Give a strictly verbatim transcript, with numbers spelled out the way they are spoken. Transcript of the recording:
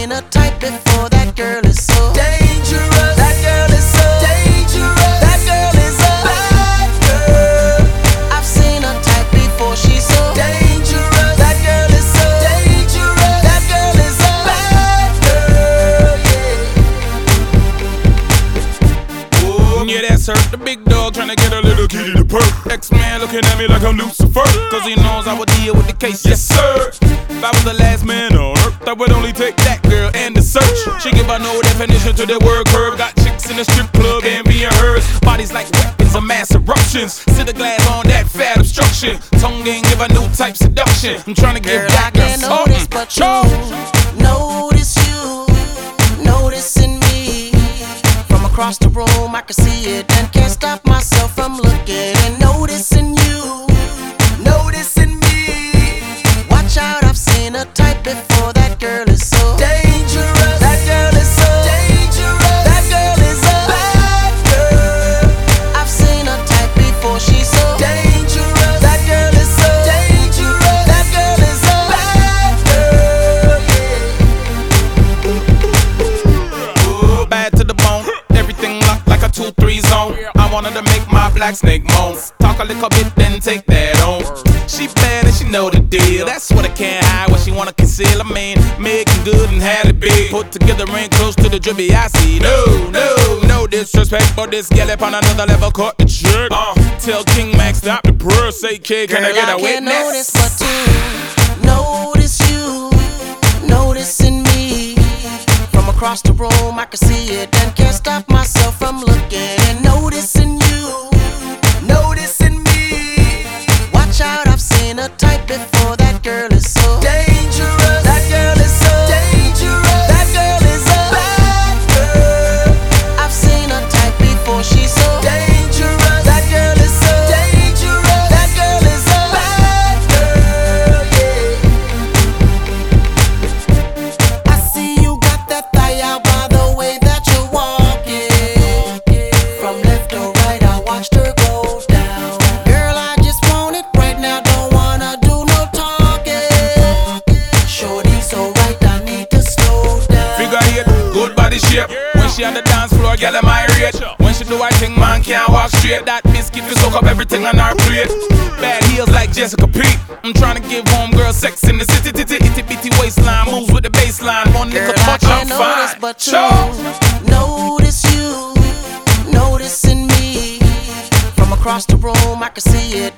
seen her type before. That girl is so dangerous. That girl is so dangerous. That girl is a bad girl. I've seen her type before. She's so dangerous. That girl is so dangerous. That girl is a bad girl. Yeah. Oh, yeah, that's her. The big dog tryna get a little kitty to perk. X-Man looking at me like I'm Lucifer, cause he knows I would deal with the case. Yes, sir. If I was the last man on earth, I would only take that girl and the search. She give a no definition to the word curve. Got chicks in the strip club and being hers. Bodies like weapons of mass eruptions. Sit a glass on that fat obstruction. Tongue ain't give a new type seduction. I'm trying to give Girl, that I can't girl notice but you. Notice you, noticing me. From across the room I can see it and can't stop myself from looking and noticing you, noticing me. Watch out, I've seen a type before. That girl is so dangerous. That girl is so dangerous. That girl is a bad girl. I've seen a type before. She's so dangerous. That girl is so dangerous. That girl is a bad girl. Yeah. Ooh, bad to the bone. Everything locked like a two three zone. I wanted to make my black snake moan. Talk a little bit, then take that on. She bad and she know the deal. That's what I can't hide, what she wanna conceal. I mean, making good and had it big. Put together ain't close to the drippy I see. No, no, no disrespect, but this gal up on another level caught the trick. Uh, tell King Max stop the purr, say kid, can Girl, I get a I can't witness? notice but to notice you, noticing me. From across the room I can see it and can't stop myself from looking and noticing you, noticing me. Watch out, I've seen a type before. That girl is so dangerous. That girl is so dangerous. That girl is a bad girl. I've seen a type before. She's so dangerous. That girl is so dangerous. That girl is a bad girl. Yeah. I see you got that thigh out by the way that you're walking. From left to right, I watched her go down. Girl, I just want it right now. Don't wanna do no talking. Shorty so right, I need to slow down. Figure eight, good body shape. When she on the dance floor, girl am irate. When she do her thing, man can't walk straight. That biscuit will soak up everything on her plate. Bad heels like Jessica Pete. I'm trying to give homegirl sex in the city, titty, itty bitty waistline. Moves with the baseline. One Girl, nickel touch, I I'm can't notice fine. but you. Sure. Notice you, noticing me. From across the room I can see it